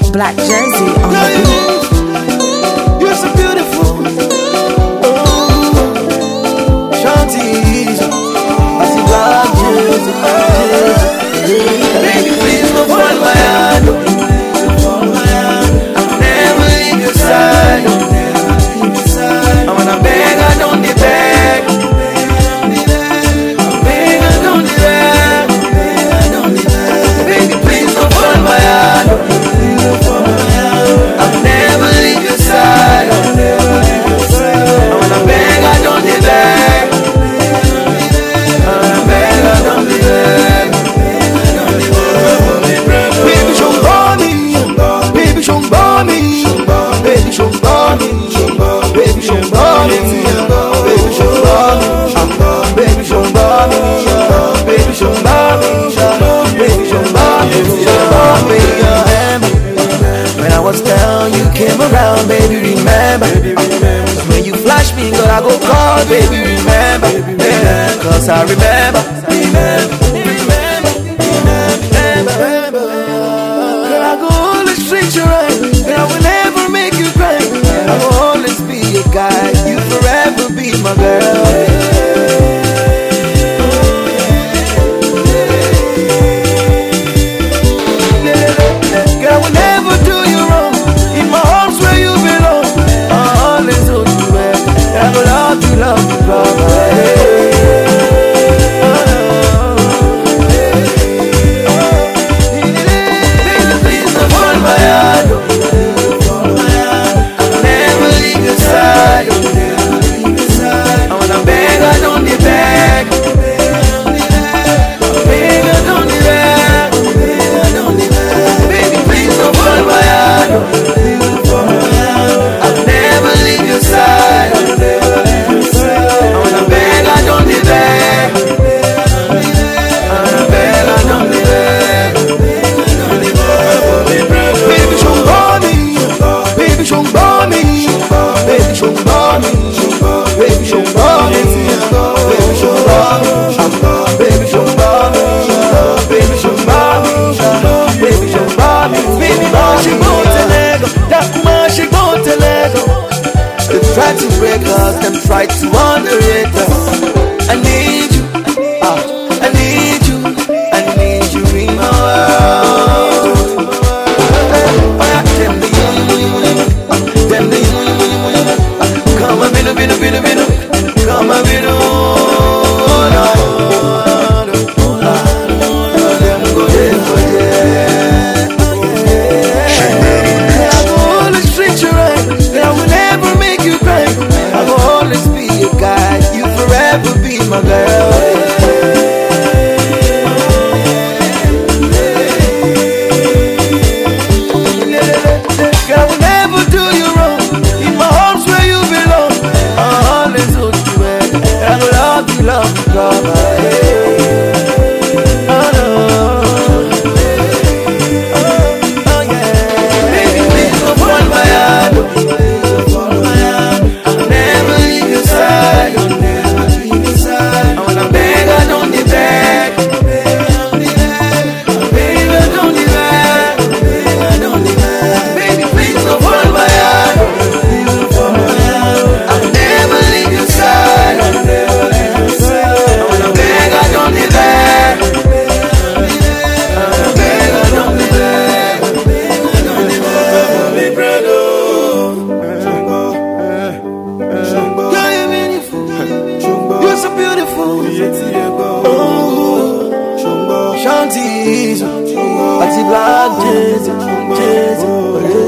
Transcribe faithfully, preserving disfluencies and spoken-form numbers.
Black Jersey on the beat. You're so beautiful. Oh, Shanties. I see Black Jersey. Baby, please don't fall my hand. I'll never leave your side. I wanna beg, I don't need beg. I beg, I don't need beg. Baby, please don't fall my hand. I'll never leave your side. I wanna beg, I don't need beg. I wanna beg, I don't need beg. Baby, show me, baby, show me, baby, show me, baby, show me, baby, show me, baby, show me, baby, show me, baby, show me, when I was down, you came around, baby, remember, when you flash me, girl, I go call, baby, remember, yeah, cause I remember, remember, remember, remember, girl, I go always treat you right, and I will never make you cry, I will always be your guy, you forever be my girl. Love you, love you, baby, please don't hold my hand. I'll never leave your side. I wanna beg, I don't need beg. Beg, I don't need beg. Baby, please don't hold my hand. I'll never leave your side. Try to break us, them try to underrate us. I need you, ah, I need you, I need you in my world. Them the you, them the you. Come a bit, a bit, a bit, a bit, come a bit, oh no. Them go there for yeah. I go always treat you right, and I will never make you cry. I will always be your guy, you forever be my girl. I will never do you wrong, in my arms where you belong. I'll always hold you well, and I will love you, love you, love you. Oh no, oh yeah. Baby, please don't fall my hand. Shanties, I see Black Jersey, Jersey.